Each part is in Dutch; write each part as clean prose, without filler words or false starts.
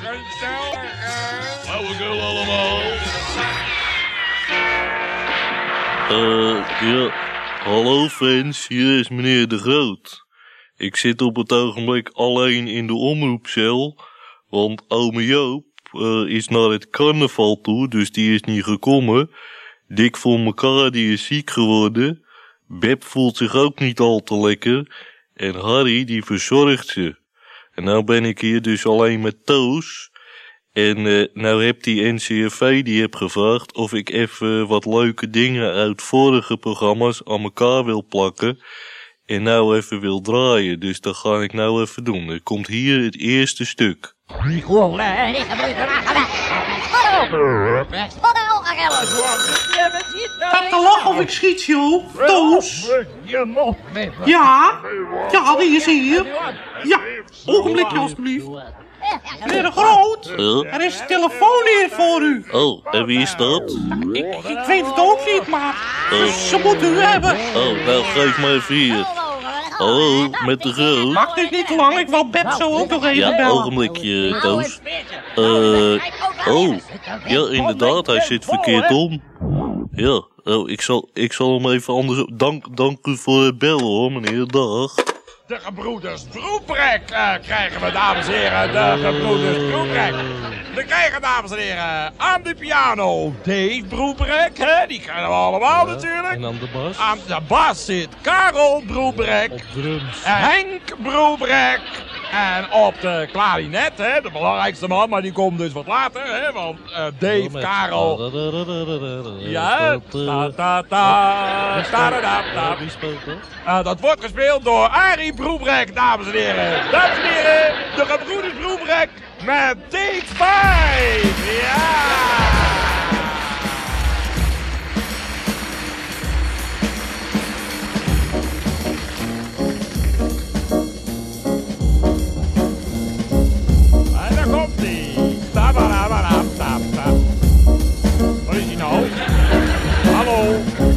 Flauwekul allemaal. Ja. Hallo fans, hier is meneer De Groot. Ik zit op het ogenblik alleen in de omroepcel, want ome Joop is naar het carnaval toe, dus die is niet gekomen. Dick voor mekaar, die is ziek geworden. Beb voelt zich ook niet al te lekker. En Harry, die verzorgt ze. En nou ben ik hier dus alleen met Toos. En nou heb die NCRV die heb gevraagd of ik even wat leuke dingen uit vorige programma's aan elkaar wil plakken. En nou even wil draaien. Dus dat ga ik nou even doen. Er komt hier het eerste stuk. Gaat te lachen of ik schiet, joh. Toos. Ja? Ja, die is hier. Ja, ogenblikje alstublieft. Meneer De Groot, er is een telefoon hier voor u. Oh, en wie is dat? Ik weet het ook niet, maar ze moet u hebben. Oh, nou geef maar even hier. Hallo, met De Groot. Maakt dit niet te lang, ik wil Beb zo ook nog even Ja, bellen. ogenblikje, Toos. Oh, ja, inderdaad, hij zit verkeerd om. Ja, ik zal hem even anders... Dank u voor het bellen, hoor, meneer. Dag. De gebroeders Broeprek krijgen we, dames en heren. De gebroeders Broeprek. We krijgen, dames en heren, aan de piano Dave Broeprek. Die kennen we allemaal natuurlijk. En aan de bas? Aan de bas zit Karel Broeprek. Op drums. Henk Broeprek. En op de klarinet, de belangrijkste man, maar die komt dus wat later, want Dave, Karel... Ja, Wie speelt dat? dat wordt gespeeld door Arie Broeprek, dames en heren. Dames en heren, de gebroeders Broeprek met Take 5. Ja! En daar komt ie. Wat is hij nou? Hallo?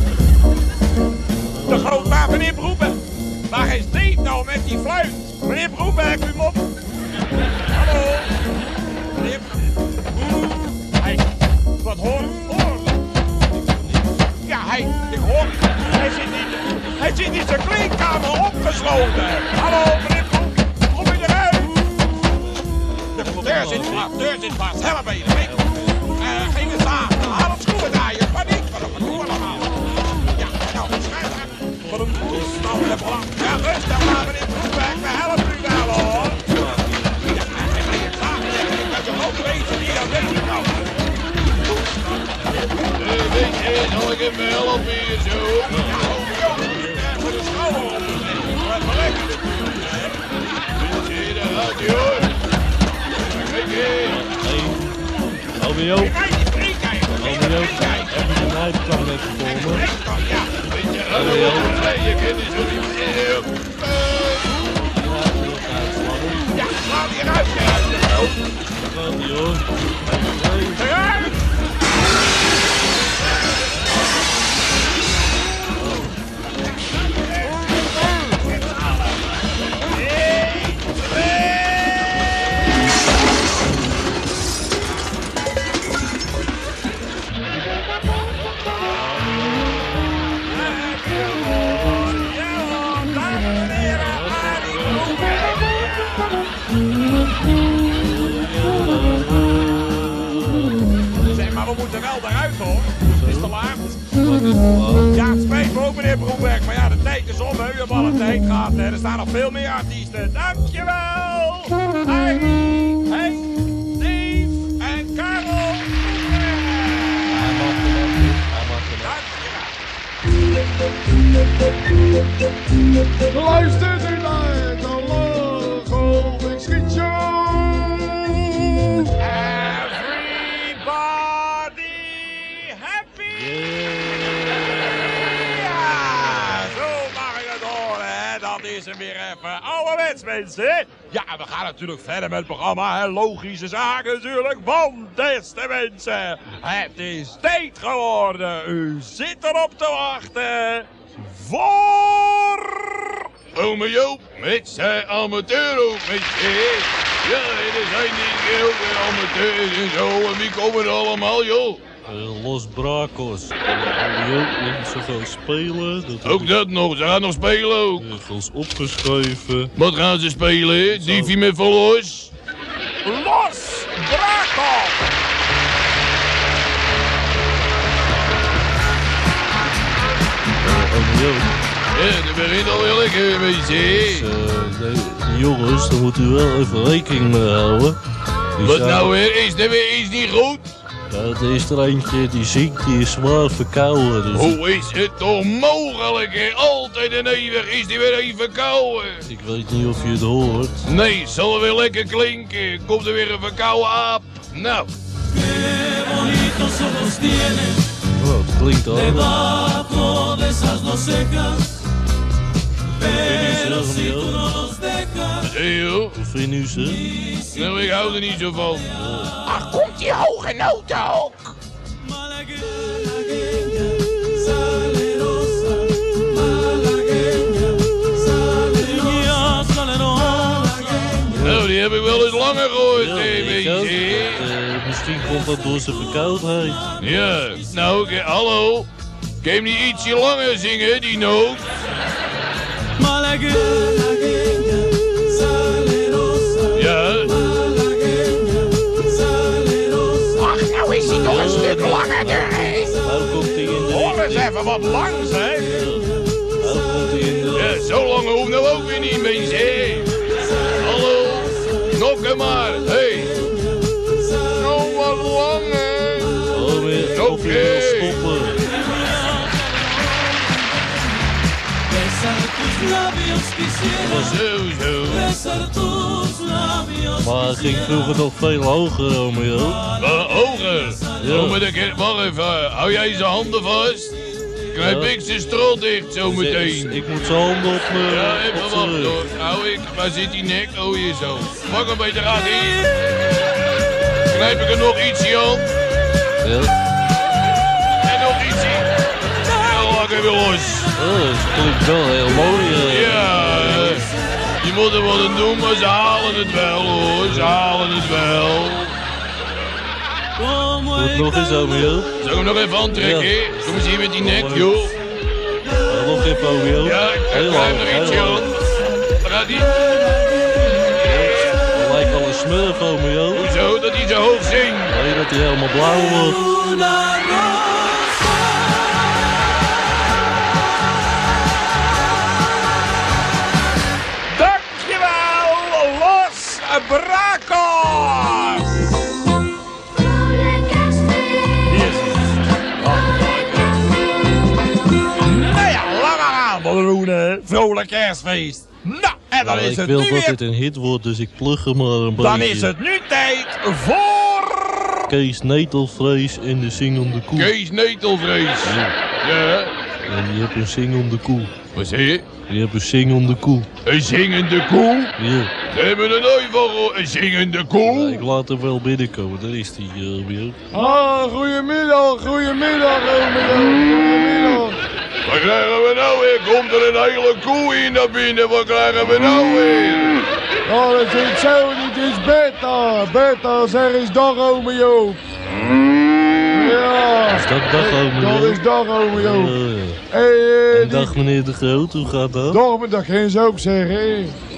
De Groot, waar meneer Broeprek? Waar is Dave nou met die fluit? Meneer Broeprek, u op. Hallo? Meneer... Hij... Wat hoor? Ja, ik hoor... Hij zit in zijn kleedkamer opgesloten. Hallo, meneer Broeprek. Kom je eruit? De deur zit vast. Help me. Geen zaag. Haal op schroeven draaien. Paniek. Wat doen we allemaal? Ja, nou, wat een toestand hebben we. Ja, rustig maar, meneer Broeprek. We helpen u wel, hoor. Ja, ik ga niet met je hoofd weten die dat weet ik nou. Weet je, zal ik even helpen hier zo? Ja, voor de schouder op. Wat lekker natuurlijk, hè. Weet je, daar gaat hij, hoor. Kijk eens. Ome Joop. Ome Joop. Even de nijpkant net gekomen. Ja, weet je, hallo, je kent het zo niet meer. Ja, laat die eruit, Daar gaat hij, hoor. eruit! Zeg maar, we moeten wel eruit, hoor. Het is te laat. Ja, het spijt me ook, meneer Broeprek. Maar ja, de tijd is om, hè. U hebt alle tijd gehad. Er staan nog veel meer artiesten. Dankjewel! Harry, Henk, Dave en Karel. Dankjewel. Luistert u naar de Logo Schiet Show! Everybody happy! Ja, zo mag ik het horen, hè. Dat is hem weer even ouderwets, mensen. Ja, we gaan natuurlijk verder met het programma, hè. Logische zaken natuurlijk. Want, beste mensen, het is tijd geworden. U zit erop te wachten voor... Ome Joop met zijn amateur ook met Ja, er zijn die ook amateurs en zo. En wie komen er allemaal, joh? Los Bracos. Ome Joop laat ze gaan spelen. Ook dat nog, ze gaan nog spelen ook. Ergens opgeschreven. Wat gaan ze spelen? Diefie met verlos? Los Bracos! Ome Joop. Ja, dat begint alweer lekker, weet je. Nee, jongens, daar moet u wel even rekening mee houden. Wat nou weer? Is er weer iets niet goed? Ja, er is er eentje die zingt, die is zwaar verkouden. Dus Hoe is het toch mogelijk, hè? Altijd en eeuwig is die weer even verkouden. ik weet niet of je het hoort. Nee, zal er weer lekker klinken. Komt er weer een verkouden aap. Nou, Oh, het klinkt al. heel. Hoe vind u ze? Nou, ik hou er niet zo van. Ach, komt die hoge noten ook? Nou, die heb ik wel eens langer gehoord, Ja, weet ik ook. je. Misschien komt dat door zijn verkoudheid. Ja, nou, hallo. Kan je hem niet ietsje langer zingen, die noot? Ja, Ach, nou is hij nog een stuk langer erin. Nou komt hij in de Hoor eens richting. even wat langs, hè? Nou komt hij in de ja, zo lang hoeft nou ook weer niet, mensen. Hé. Hallo, nog een maar. Hey. Zo wat langer. Oh, weer of je wil stoppen. Maar hij ging vroeger nog veel hoger, Romeo. Hoger. Ja. Oh, maar wacht even. Hou jij zijn handen vast? Knijp Ja. ik zijn strot dicht zo meteen. Ik moet zijn handen op mijn Ja, op even zijn wachten rug. hoor. Hou ik. Waar zit die nek? Oh, hier zo. Pak een beetje gaat hier. Knijp ik er nog ietsje aan. Ja. En nog ietsje. En dan laat ik hem weer los. Oh, dat klinkt wel heel mooi. Ja, je moet er wat aan doen, maar ze halen het wel hoor. Ze halen het wel. Goed nog eens, Romeo. Zal ik hem nog even aantrekken? Ja. Kom eens hier met die nek, joh. Nog even, Romeo. Ja, ik Heel krijg lang, nog heel ietsje lang. aan. Daar gaat hij. Hij lijkt wel een smurf, Romeo. Hoezo? Dat hij zo hoog zingt. Nee, dat hij helemaal blauw wordt. Dankjewel, Los Bracos! Nou ja, lang aan, balloenen. Vrolijk kerstfeest. Nou, en dan Ja, is ik het wil nu dat weer... dit een hit wordt, dus ik plug hem maar een beetje. Dan is het nu tijd voor... Kees Netelvrees en de zingende koe. Kees Netelvrees. Ja. En je hebt een zingende koe. Wat zeg je? Je hebt een zingende koe. Een zingende koe? Ja. We hebben er nooit van gehoord. Een zingende Ja, koe? ik laat hem wel binnenkomen, daar is hij, Romeo. Ah, goedemiddag, goedemiddag, Romeo. Goedemiddag. Wat krijgen we nou weer? Komt er een hele koe hier naar binnen? Wat krijgen we nou weer? Oh, dat zit zo niet, het is Bertha. Bertha, zeg eens dag, Romeo. Ja. Is dat dag, Romeo? Dat is dag, Romeo. Ja. Hey, En dag meneer De Groot, hoe gaat dat? dag, maar dat kan ze ook zeggen, hè.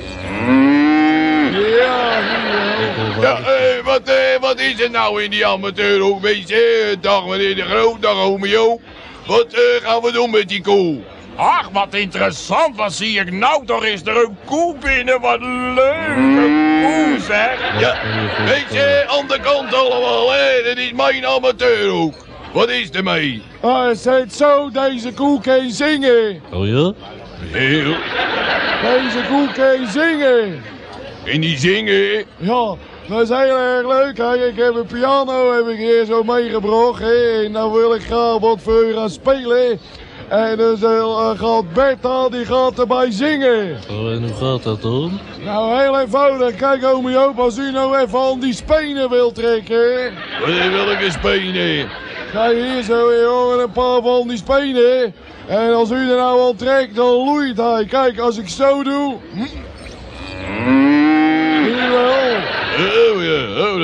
Ja, Ja, wat is er nou in die amateurhoek? Weet je, dag meneer De Groot, dag Romeo. Wat gaan we doen met die koe? Ach, wat interessant. Wat zie ik nou? Toch is er een koe binnen. Wat leuk. Een koe, zeg. Ja, weet je, aan de kant allemaal, hè? Dat is mijn amateurhoek. Wat is er mee? Ah, het zit zo, deze koe kan zingen. Oh ja? Heel. Deze koe kan zingen. En die zingen. Ja, dat is heel erg leuk. Kijk, ik heb een piano heb ik hier zo meegebracht. Hè. En nou wil ik graag wat voor u gaan spelen. En dus gaat Bertha, die gaat erbij zingen. Oh, en hoe gaat dat dan? Nou, heel eenvoudig. Kijk, oom Joop, als u nou even aan die spenen wilt trekken. Wat wil ik eens spelen? Kijk, hier zo, hier horen een paar van die spenen. En als u er nou aan trekt, dan loeit hij. Kijk, als ik zo doe. Zie je wel?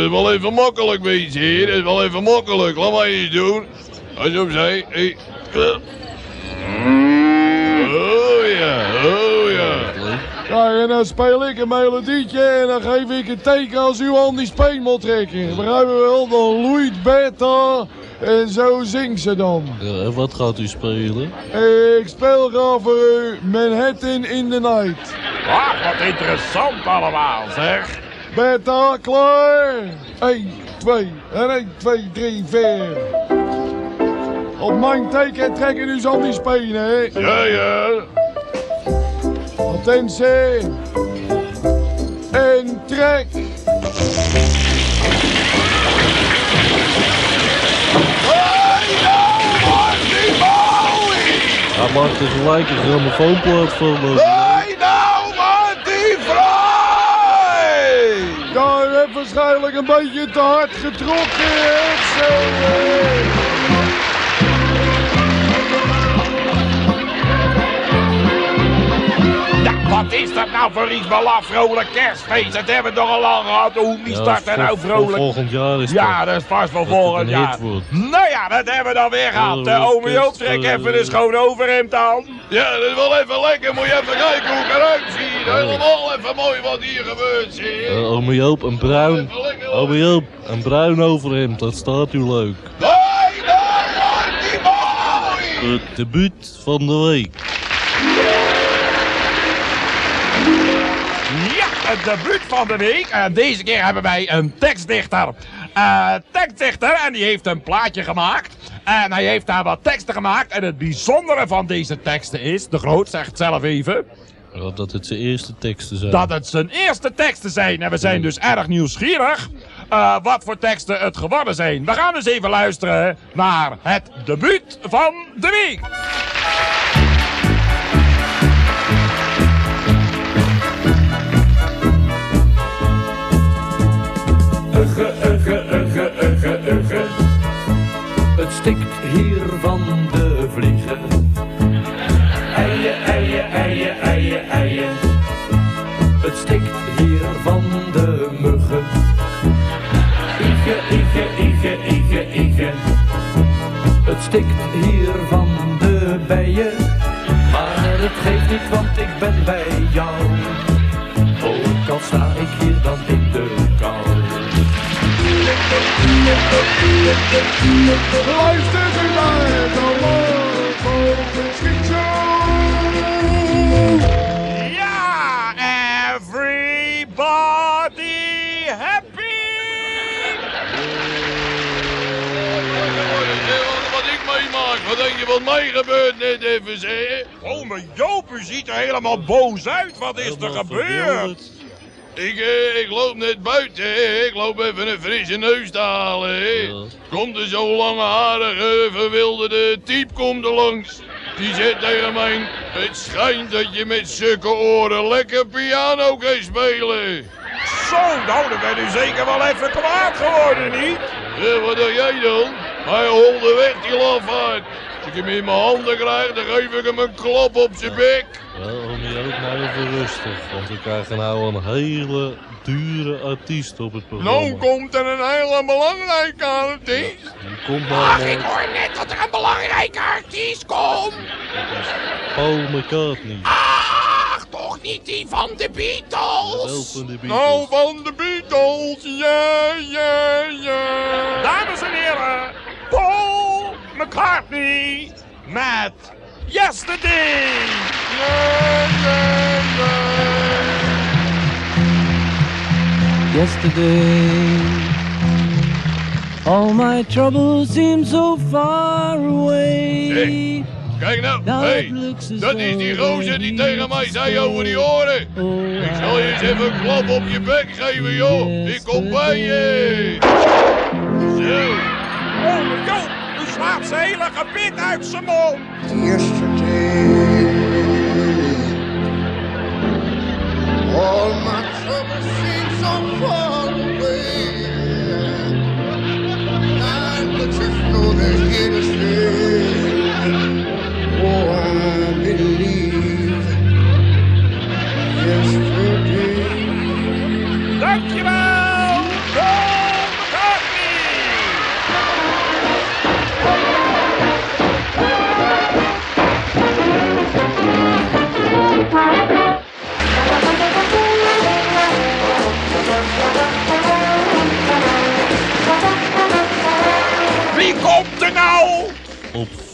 is wel even makkelijk, mensen, hier. Dat is wel even makkelijk. Laat maar eens doen. Als je opzij. Hey. Oh ja, oh ja. Ja, en dan speel ik een melodietje en dan geef ik een teken als u aan die speen moet trekken. Begrijpen we wel? Dan loeit Bertha en zo zingt ze dan. Ja, en wat gaat u spelen? Ik speel graag voor u Manhattan in the Night. Ach, wat interessant allemaal, zeg. Bertha, klaar? 1, 2, en 1, 2, 3, 4. Op mijn teken trekken u aan die spenen, hè? Ja, ja. Attentie. En trek. Hij maakt er gelijk een grammofoonplaat van. Hey nou, Marty Vrij! Ja, u hebt waarschijnlijk een beetje te hard getrokken, hè? Zo, Wat is dat nou voor iets belaf vrolijk kerstfeest? Dat hebben we toch al lang gehad. Hoe die start er nou vrolijk? Volgend jaar is Ja, dat is vast wel volgend jaar. Nou ja, dat hebben we dan weer gehad. Ome Joop, trek even de schoon overhemd aan. Ja, dat is wel even lekker. Moet je even kijken hoe ik eruit zie. Helemaal even mooi wat hier gebeurt, zie je. Ome Joop, een bruin. Ome Joop, een bruin overhemd, dat staat u leuk. Hey, nou, Marty mooi! Het debuut van de week. Ja, het debuut van de week. En deze keer hebben wij een tekstdichter. En die heeft een plaatje gemaakt. En hij heeft daar wat teksten gemaakt. En het bijzondere van deze teksten is, de Groot zegt zelf even, Ja, dat het zijn eerste teksten zijn. dat het zijn eerste teksten zijn. En we zijn dus erg nieuwsgierig wat voor teksten het geworden zijn. We gaan dus even luisteren naar het debuut van de week. Het stikt hier van de vliegen. Eien, eien, eien, eien, eien. Het stikt hier van de muggen. Ige, ige, ige, ige, ige. Het stikt hier van de bijen. Maar het geeft niet, want ik ben bij jou. Ook al sta ik hier dan in de kou. Luistert u naar de Mopelpunt Schietshow. Ja, everybody happy! Wat ik meemaak, wat denk je wat mij gebeurt net even, zeg? Ome Joop, u ziet er helemaal boos uit. Wat is er gebeurd? Ik loop net buiten, ik loop even een frisse neus te halen. Ja. Komt er zo'n langharige, verwilderde type komt er langs. Die zegt tegen mij, het schijnt dat je met zulke oren lekker piano kan spelen. Zo, nou, dan ben u zeker wel even kwaad geworden, niet? Ja, wat doe jij dan? Hij holde weg die lafaard. Als ik hem in mijn handen krijg, dan geef ik hem een klap op zijn bek. Ja, Ome Joop, nou even rustig, want we krijgen nou een hele dure artiest op het programma. Nou komt er een hele belangrijke artiest. Die komt nou Ik hoor net dat er een belangrijke artiest komt. Paul McCartney. Ach, toch niet die van de Beatles? Wel van de Beatles. Nou, van de Beatles, ja, ja, ja. Dames en heren, Paul McCartney met Yesterday. Yesterday, all my troubles seem so far away. Hey, kijk nou, hey, dat is die gozer die tegen mij zei over die oren. Ik zal je eens even een klap op je bek geven, joh. Ik kom bij je. Zo. Ome Joop, u slaat zijn hele gebit uit zijn mond. All my troubles seem so far away. But just know they're here to stay. Oh, I believe yesterday. Dankjewel, Paul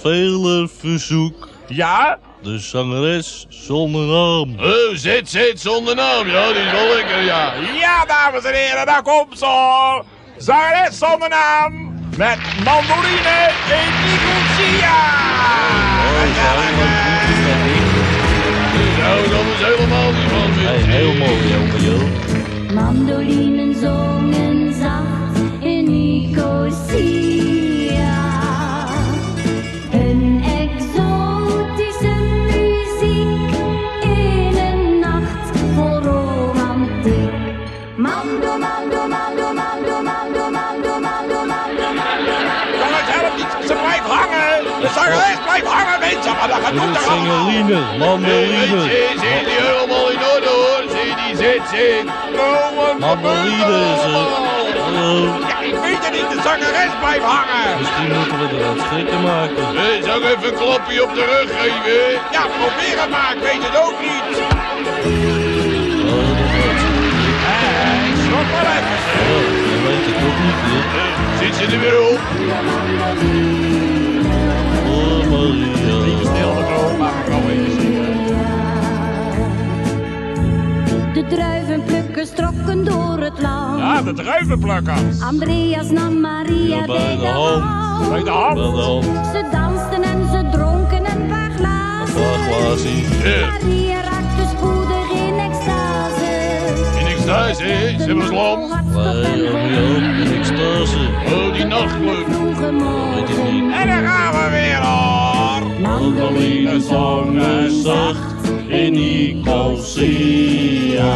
spelerverzoek. Ja? De zangeres zonder naam. Oh, zet zonder naam. Ja, die is wel lekker, ja. Ja, dames en heren, daar komt ze hoor. Zangeres zonder naam. Met mandoline in Nicosia. Nou, dat is helemaal niet van me. Hey, heel mooi, jongen. Mandolinen zongen zacht in Nicosia. Een exotische muziek in een nacht vol romantiek. Mando, mando, mando, mando, mando, mando, mando, mando, mando. Jongens, help niet, ze blijft hangen. De zangeres blijft hangen, mensen. Maar dat gaat Dit goed is toch allemaal. singeline, mandoline. Zit die helemaal in orde hoor. Zit. Mandoline is er. Hallo. Ja, ik weet het niet, de zangeres blijft hangen. Misschien moeten we er wat schrikken maken. Zou ik even een klapje op de rug geven? Ja, probeer het maar, ik weet het ook niet. Oh, dat gaat ze. Ik schrok wel even. Oh, dat weet ik ook niet, hè. Zit ze er weer op? Oh, Maria. Stil de kroon, maar ik kan even zingen. De druivenplukkers trokken door het land. Ja, de druivenplukkers. Andreas nam Maria Ja, bij de hand. Bij de hand. Bij de hand. Ze dansten en ze dronken een paar glazen. Waar glazie. Maria raakte spoedig in extase. In extase, hè? Ze hebben lam. Nee, Romeo, in extase. Oh, die nachtclub. Weet ik niet. En dan gaan we weer hoor. Mandoline zongen zacht in Nicosia.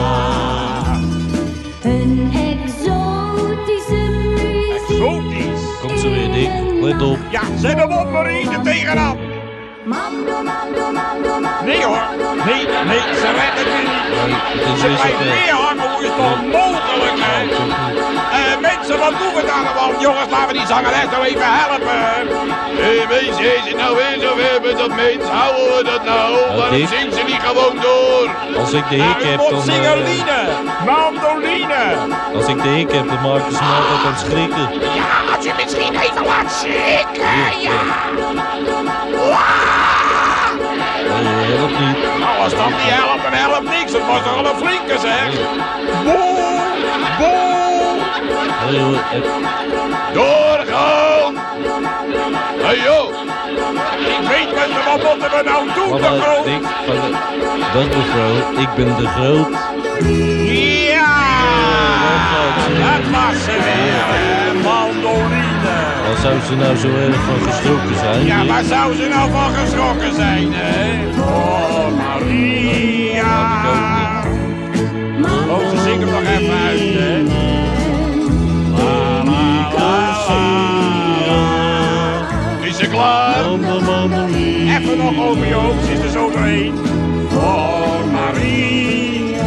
Een exotische muziek. Exotisch. Komt ze weer, Dick. Let op. Ja, zet hem op Marie, er tegenaan. Mando, mando, mando, mando. Nee hoor, nee, ze redt het weer niet. Het is Ze weer blijft zover. weer hangen, hoe is het toch mogelijk hè? Mensen, wat doen we dan allemaal? Jongens, laten we die zangeres nou even helpen. Hé, mensen, is het nou weer zo weer met dat mens? Houden we dat nou? Waarom Dick? zingt ze niet gewoon door? Als ik de Nou, hik het heb, wordt dan... singeline, mandoline. Als ik de hik heb, dan maken ze me altijd aan het schrikken. Ja, als je misschien even laat schrikken, ja. Nee, helpt niet. Nou, als dat niet helpt, dan helpt niks. Het was toch al een flinke zeg. Boe, boe. Nee, Doorgaan! Hé, joh! Ik weet mensen, wat moeten we nou doen, de Mama, groot? Dick, dag mevrouw, ik ben de groot. Ja, dat was ze weer, hè, mandoline. Waar zou ze nou zo erg van geschrokken zijn? Ja, Dick? waar zou ze nou van geschrokken zijn, hè? Oh, Maria. Oh, ze zingt hem nog even uit, hè? La, la, la, la. Is ze klaar? Even nog over je hoofd, zit er zo doorheen. Oh, Maria.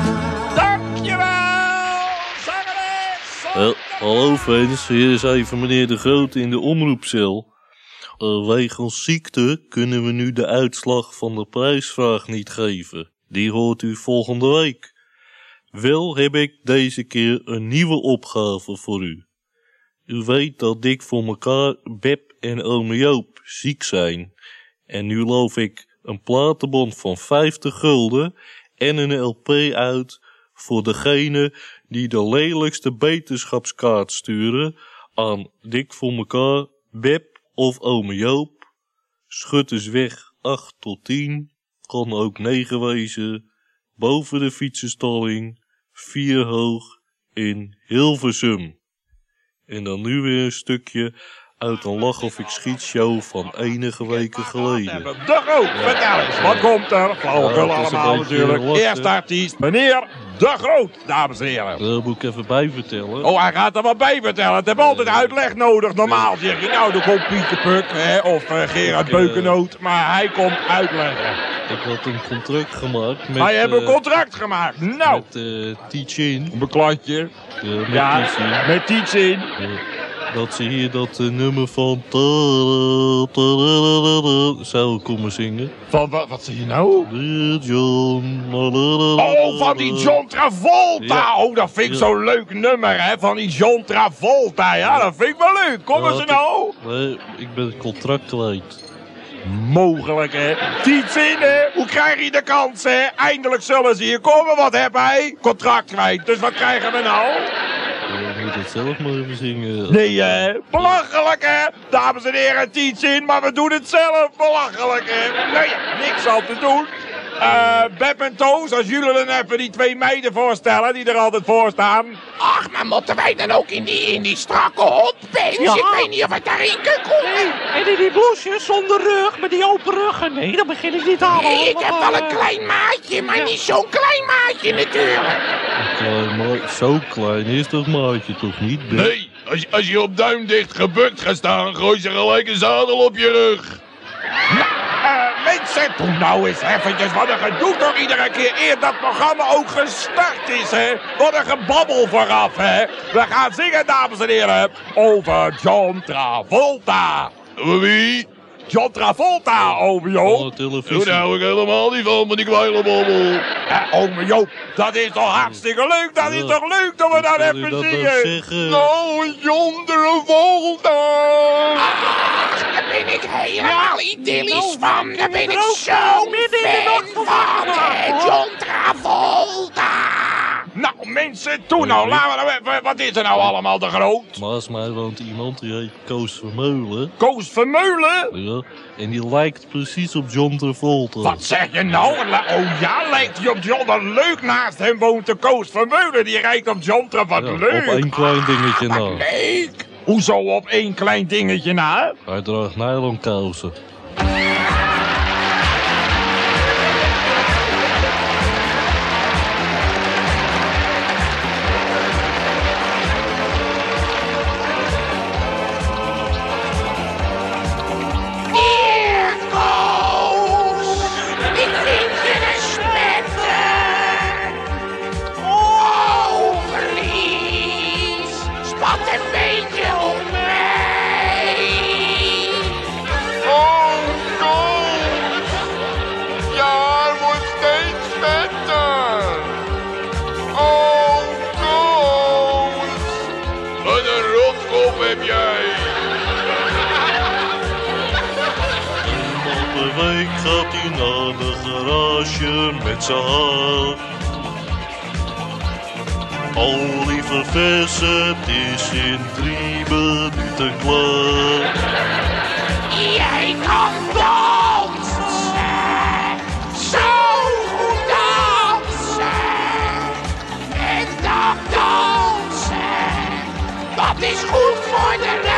Dankjewel, zangeres. Hallo fans, hier is even meneer De Groot in de omroepcel. Wegens ziekte kunnen we nu de uitslag van de prijsvraag niet geven. Die hoort u volgende week. Wel heb ik deze keer een nieuwe opgave voor u. U weet dat Dik voor elkaar, Beb en ome Joop ziek zijn. En nu loof ik een platenbon van 50 gulden en een LP uit voor degene die de lelijkste beterschapskaart sturen aan Dik voor elkaar, Beb of ome Joop. Schuttersweg 8 tot 10, kan ook 9 wezen, boven de fietsenstalling, 4 hoog in Hilversum. En dan nu weer een stukje uit een lach of ik schiet show van enige weken geleden. De Groot, vertel eens, wat komt er? Flauwekul Ja, het is een allemaal beetje natuurlijk. lastig. Eerste artiest, meneer De Groot, dames en heren. Daar moet ik even bij vertellen. Oh, hij gaat er wat bij vertellen. Het heeft altijd uitleg nodig. Normaal zeg je, nou, er komt Pieter Puk hè, of Gerard Beukennoot. Maar hij komt uitleggen. Ik had een contract gemaakt met... Hij heeft een contract gemaakt. Nou, Met Teach-In. een kladje. Met Ja, Teach-In. met iets in. Dat ze hier dat nummer van... zou komen zingen. Van wat zie je nou? John... Oh, van die John Travolta. Ja. Oh, dat vind ik Ja. zo'n leuk nummer, hè. Van die John Travolta. Ja, dat vind ik wel leuk. Kom eens Ja, nou. Nee, ik ben het contract kwijt. Mogelijk, hè? Tiets in, hè? Hoe krijg je de kans, hè? Eindelijk zullen ze hier komen. Wat heb hij? Contract kwijt. Dus wat krijgen we nou? Je moet het zelf maar even zingen. Nee, hè? Belachelijk, hè? Dames en heren, Tiets in, maar we doen het zelf. Belachelijk, hè? Nee, niks aan te doen. Beb en Toos, als jullie dan even die twee meiden voorstellen die er altijd voor staan. Ach, maar moeten wij dan ook in die strakke hotpants? Ja. Ik weet niet of ik daarin kan komen. Nee, en in die blouses zonder rug, met die open ruggen. Nee, dat begin ik niet aan. Nee, ik heb wel een klein maatje, maar niet zo'n klein maatje natuurlijk. Zo klein is dat maatje toch niet? Beb? Nee, als je op duimdicht gebukt gaat staan, gooi ze gelijk een zadel op je rug. Mensen, doe nou eens eventjes wat een gedoe toch iedere keer eer dat programma ook gestart is, hè? Wat een gebabbel vooraf, hè? We gaan zingen, dames en heren, over John Travolta. Wie? John Travolta, ome Joop. Daar hou ik helemaal niet van die kleine bobbel. Ome Joop, dat is toch hartstikke leuk? Dat is toch leuk dat we dat even zingen? Nou, John Travolta. Daar ben ik helemaal idyllisch van. Daar ben ik zo'n fan van. John Travolta. Nou, mensen, toen nou, laten we nou even, wat is er nou allemaal te groot? Naast mij woont iemand die heet Koos Vermeulen. Koos Vermeulen? Ja, en die lijkt precies op John Travolta. Wat zeg je nou? Oh ja, lijkt hij op John? Wat leuk, naast hem woont de Koos Vermeulen. Die lijkt op John Travolta. Wat leuk. Op één klein dingetje na. Leuk. Hoezo op één klein dingetje na? Hij draagt nylonkousen. Gaat hij naar de garage met z'n haar. Oliver Verset is in 3 minuten klaar. Jij kan dansen, zo goed dansen. En dat dansen, dat is goed voor de lijn.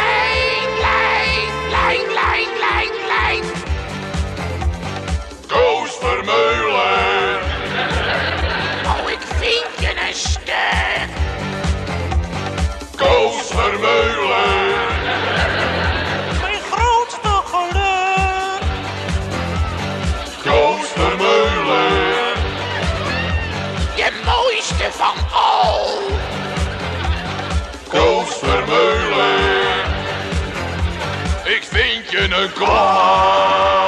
Koos Vermeulen. Oh, ik vind je een ster. Koos Vermeulen. Mijn grootste geluk. Koos Vermeulen. Je mooiste van al. Koos Vermeulen. Ik vind je een klaar.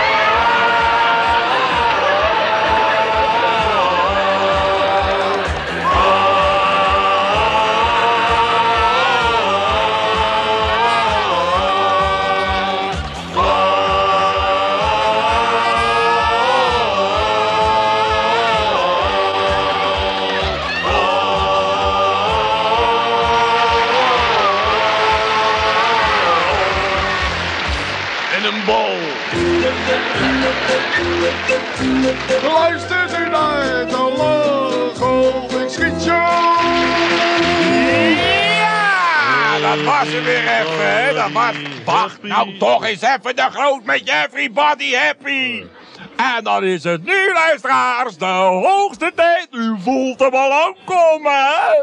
Luistert u naar de Lachhoofd Schietshow! Ja, dat was er weer even, hè. Dat was... Wacht nou toch eens even de groot met Everybody Happy. En dan is het nu, luisteraars, de hoogste tijd. U voelt hem al aankomen, hè.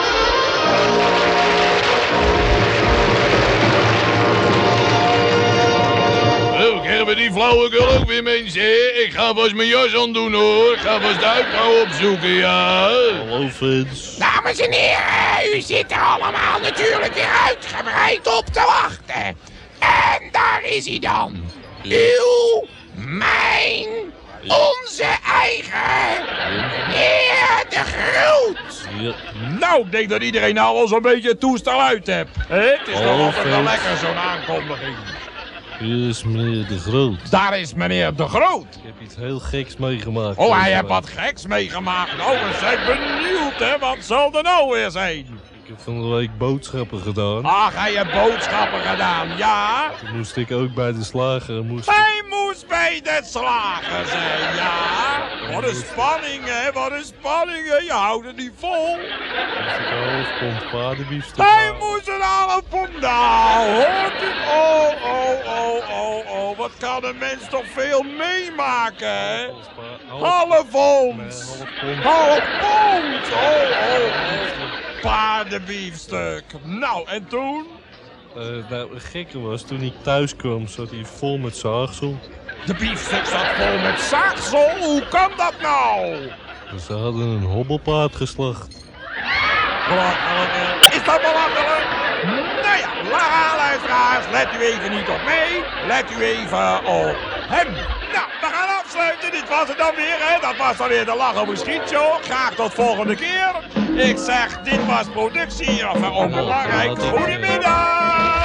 Hebben die flauwekul ook weer, mensen? Ik ga vast mijn jas aan doen, hoor. Ik ga vast de uitgang opzoeken, ja. Hallo, fans. Dames en heren, u zit er allemaal natuurlijk weer uitgebreid op te wachten. En daar is hij dan. Uw, mijn, onze eigen Heer de Groot. Ja. Nou, ik denk dat iedereen nou al zo'n beetje het toestel uit hebt. Het is toch altijd wel lekker, zo'n aankondiging. Hier is meneer De Groot. Daar is meneer De Groot. Ik heb iets heel geks meegemaakt. Oh, hij heeft wat geks meegemaakt. Nou, we zijn benieuwd, hè. Wat zal er nou weer zijn? Ik heb van de week boodschappen gedaan. Ach, hij heeft boodschappen gedaan, ja. Toen moest ik ook bij de slager. Hij moest bij de slager zijn, ja. Wat een spanning, hè. Wat een spanning, hè. Je houdt het niet vol. Moest ik een half pond paardenbiefstuk Hij moest een half pond. Nou, hoort u. Oh. Wat kan een mens toch veel meemaken, hè. Half pond. Half pond. Oh. Paardenbiefstuk. Nou, en toen? Nou, het gekke was, toen ik thuis kwam, zat hij vol met zaagsel. De biefstuk zat vol met zaagsel? Hoe kan dat nou? Ze hadden een hobbelpaard geslacht. Is dat belachelijk? Nou ja, luisteraars, let u even niet op mij. Let u even op hem. Nou, we gaan afsluiten. Dit was het dan weer, hè. Dat was dan weer de Lach op een Schietshow. Graag tot volgende keer. Ik zeg, dit was productie, of onbelangrijk. Goedemiddag.